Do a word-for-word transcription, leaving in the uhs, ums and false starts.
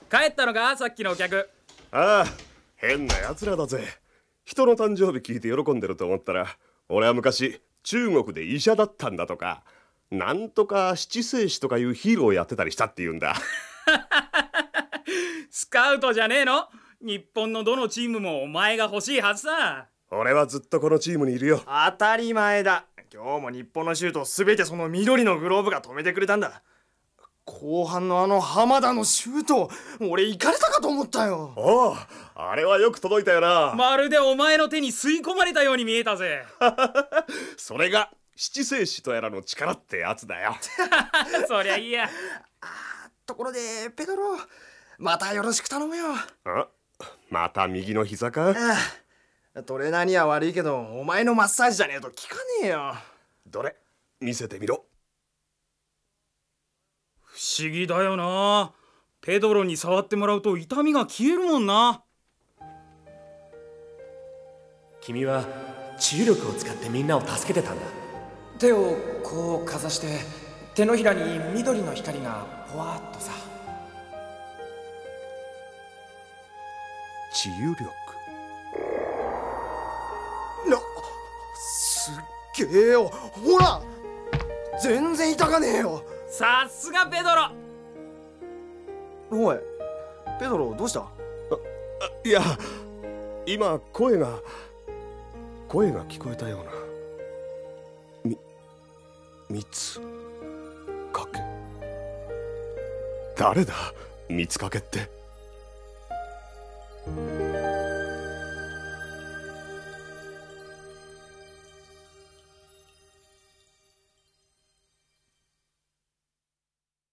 帰ったのか、さっきのお客。 ああ、変な奴らだぜ。人の誕生日聞いて喜んでると思ったら、俺は昔中国で医者だったんだとか、なんとか七星士とかいうヒーローをやってたりしたって言うんだ。 スカウトじゃねえの？日本のどのチームもお前が欲しいはずさ。 俺はずっとこのチームにいるよ。 当たり前だ。今日も日本のシュートを全てその緑のグローブが止めてくれたんだ。後半のあの浜田のシュート、俺行かれたかと思ったよ。 おお、あれはよく届いたよな。 まるでお前の手に吸い込まれたように見えたぜ。 それが七星士とやらの力ってやつだよ。 そりゃいいや。 あ、ところでペドロ、またよろしく頼むよ。 あ、また右の膝か？ ああ、トレーナーには悪いけど、お前のマッサージじゃねえと効かねえよ。 どれ、見せてみろ。 不思議だよな。ペドロに触ってもらうと痛みが消えるもんな。 君は治癒力を使ってみんなを助けてたんだ。 手をこうかざして、手のひらに緑の光がポワッとさ。 治癒力。 な、すっげえよ。ほら、全然痛かねえよ。 さすがペドロ。 おい、ペドロどうした？あ、 あ、いや、今声が声が聞こえたような。み蜜かけ。誰だ、蜜かけって。